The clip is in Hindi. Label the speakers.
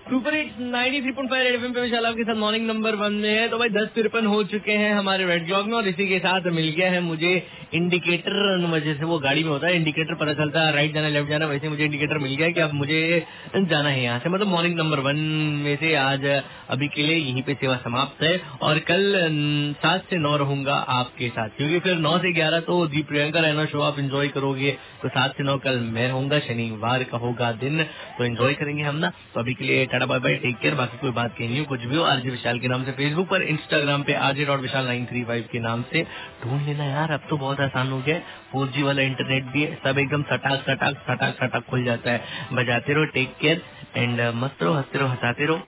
Speaker 1: सुपर हिट 93.5 रेड एफएम पे विशाल आपके साथ मॉर्निंग नंबर 1 में है। तो भाई 10:53 हो चुके हैं हमारे रेड क्लॉक में और इसी के साथ मिल गया है मुझे इंडिकेटर। जैसे वो गाड़ी में होता है इंडिकेटर, पता चलता है राइट जाना लेफ्ट जाना, वैसे मुझे इंडिकेटर मिल गया कि अब मुझे जाना है यहाँ से। मतलब मॉर्निंग नंबर 1 में से आज अभी के लिए यहीं पे सेवा समाप्त है और कल 7 से 9 रहूंगा आपके साथ, क्योंकि फिर 9 से 11 तो दी प्रियंका रैना शो आप एंजॉय करोगे। तो 7 से 9 कल मैं रहूंगा, शनिवार का होगा दिन, तो एंजॉय करेंगे हम ना। तो अभी के लिए tata bye bye, take care. बाकी कोई बात कहनी हो कुछ भी हो, आरजे विशाल के नाम से फेसबुक पर, इंस्टाग्राम पे RJ.Vishal 935 के नाम से ढूंढ लेना यार। अब तो बहुत आसान हो गया, 4G वाला इंटरनेट भी है, सब एकदम सटाक सटाक सटाक सटाक खुल जाता है। बजाते रहो, टेक केयर एंड मस्त रहो, हंसते रहो, हंसाते रहो।